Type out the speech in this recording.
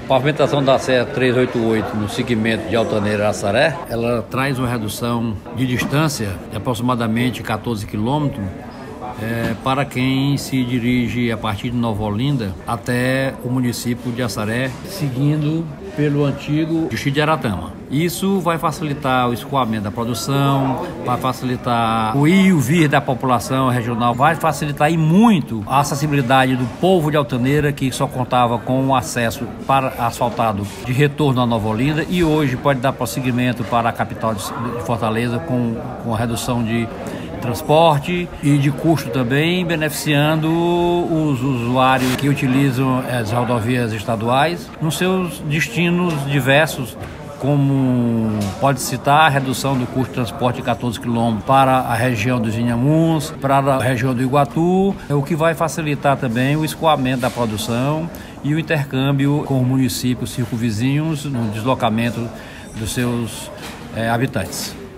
pavimentação da Serra 388 no segmento de Altaneira-Açaré, ela traz uma redução de distância de aproximadamente 14 quilômetros para quem se dirige a partir de Nova Olinda até o município de Açaré, seguindo pelo antigo distrito de Aratama. Isso vai facilitar o escoamento da produção, vai facilitar o ir e o vir da população regional, vai facilitar e muito a acessibilidade do povo de Altaneira, que só contava com o acesso para asfaltado de retorno a Nova Olinda, e hoje pode dar prosseguimento para a capital de Fortaleza com a redução de transporte e de custo também, beneficiando os usuários que utilizam as rodovias estaduais nos seus destinos diversos, como pode citar a redução do custo de transporte de 14 km para a região dos Inhamuns, para a região do Iguatu, o que vai facilitar também o escoamento da produção e o intercâmbio com os municípios circunvizinhos no deslocamento dos seus habitantes.